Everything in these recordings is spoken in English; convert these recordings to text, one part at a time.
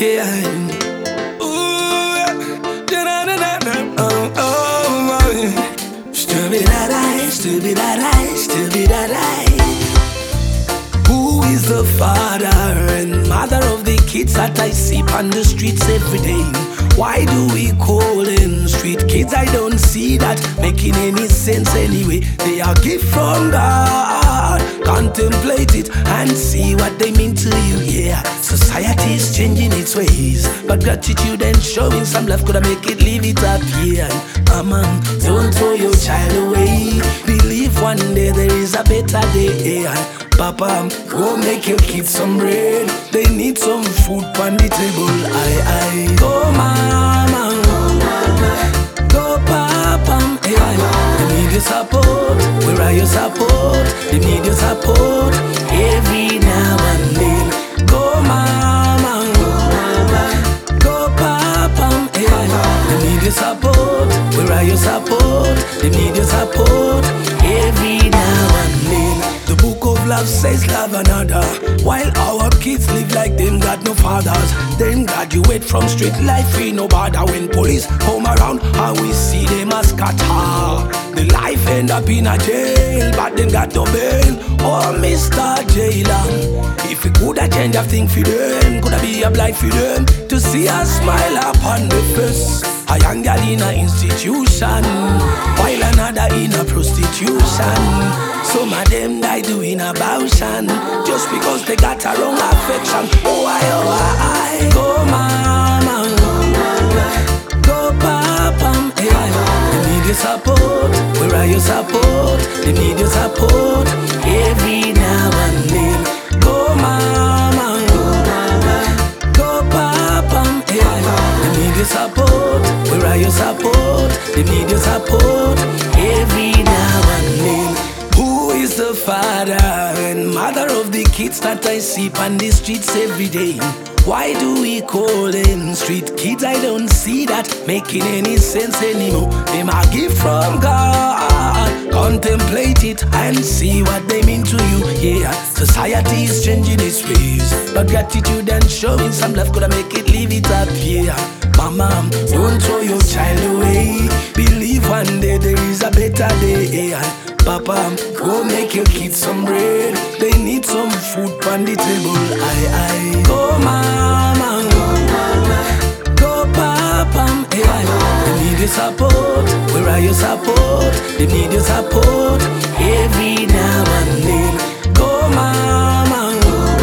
Yeah. Ooh, da-da-da-da-da. Oh, oh, oh. Stupid-a-die, stupid-a-die, stupid-a-die. Who is the father and mother of the kids that I see on the streets every day? Why do we call them street kids? I don't see that making any sense anyway. They are gift from God. Contemplate it and see what they mean to you. Yeah, society is changing its ways, but gratitude and showing some love could make it leave it up here. Mama, don't throw your child away. Believe one day there is a better day. Papa, go make your kids some bread. They need some food on the table. Go mama, go papa. They need your support. Where are your support? They need your support every now and then. Go mama, go papa. They need your support. Where are your support? They need your support every now and then. The book of love says love another, while our kids live like them got no fathers. Them graduate from street life, we no bother. When police come around, how we see them as scatter. The life end up in a jail, but them got no bail. Oh, Mr. Jailer, if we coulda change a thing for them, coulda be a blind for them to see a smile upon the face. A young girl in a institution, while another in a prostitution. Some of them die doing abortion just because they got a wrong affection. Oh I, go mama, go papa. They need your support. Where are your support? They need your support every now and then. Go mama, go papa. They need your support. Where are your support? They need your support every now and then. Who is the father and mother of the kids that I see on the streets every day? Why do we call them street kids? I don't see that making any sense anymore. Them a gift from God. Contemplate it and see what they mean to you. Yeah, society is changing its ways, but gratitude and showing some love could make it leave it up. Yeah, mama, don't throw your child away. Believe one day there is a better day. Papa, go make your kids some bread. They need some food on the table. Go mama, go papa. They need your support. Where are your support? They need your support every now and then. Go mama,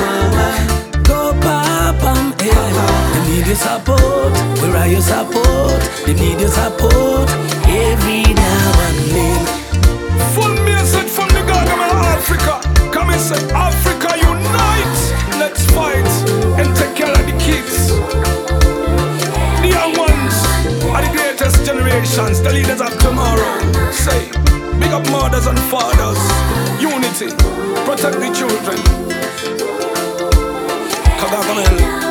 go papa. They need your support. Where are your support? They need your support every now and then. Full message from the government of Africa. Come and say, Africa unite. Let's fight and take care of the kids. The young ones are the greatest generations, the leaders of tomorrow. Say, big up mothers and fathers. Unity, protect the children. Kagame.